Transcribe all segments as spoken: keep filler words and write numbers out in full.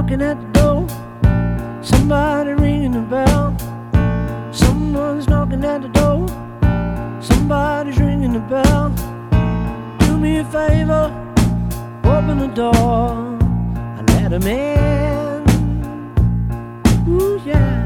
knocking at the door. Somebody ringing the bell. Someone's knocking at the door. Somebody's ringing the bell. Do me a favor, open the door and let him in. Ooh, yeah.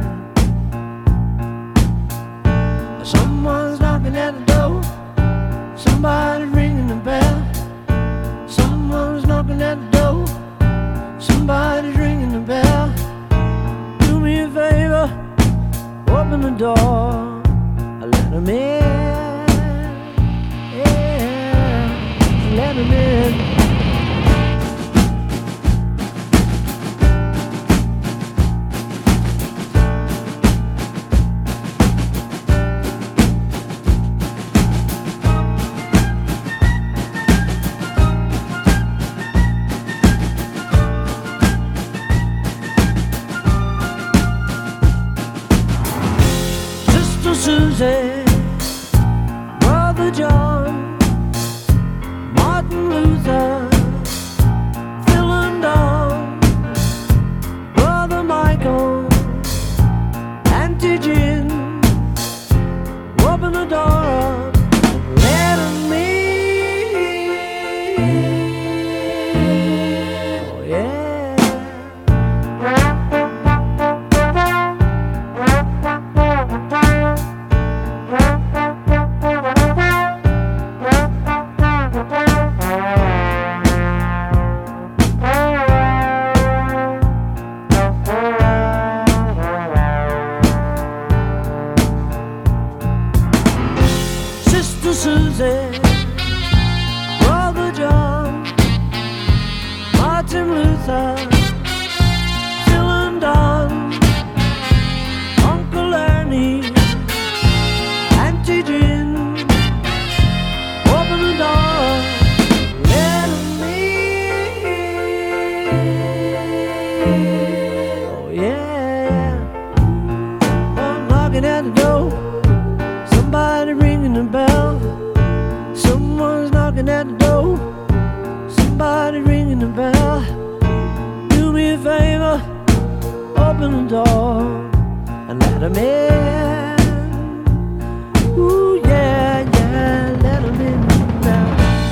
Someone's knocking at the door. Somebody's ringing the bell. Someone's knocking at the door. Somebody's ringing the bell. Do me a favor, open the door and let him in. Yeah, let him in. Susie, Brother John, Martin Luther, Phil and Don, Brother Michael, Auntie Jim, open the door up, let 'em in. Oh yeah. Susie, Brother John, Martin Luther, Phil and Don, Uncle Ernie, Auntie Jim, open the door, let 'em in. Oh yeah, I'm knocking at the door. Somebody ringing the bell. Someone's knocking at the door. Somebody ringing the bell. Do me a favor, open the door and let 'em in. Ooh yeah, yeah, let 'em in now.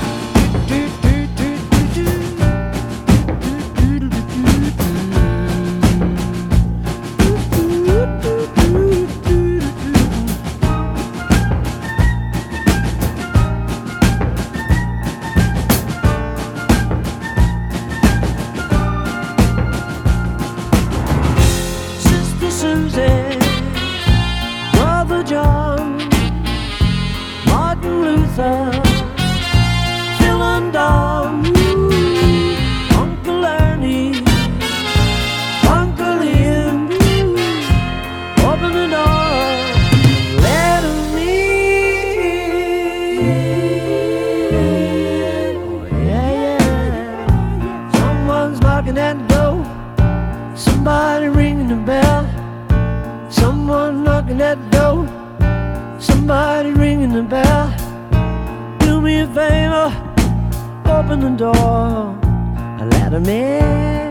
Susie, Brother John, Martin Luther, Phil and Don, Uncle Ernie, Uncle Ian, open the door, let 'em in. Oh yeah, yeah. Someone's knocking at the door. Somebody ringing the bell. Someone knocking at the door. Somebody ringing the bell. Do me a favor, open the door and let 'em in.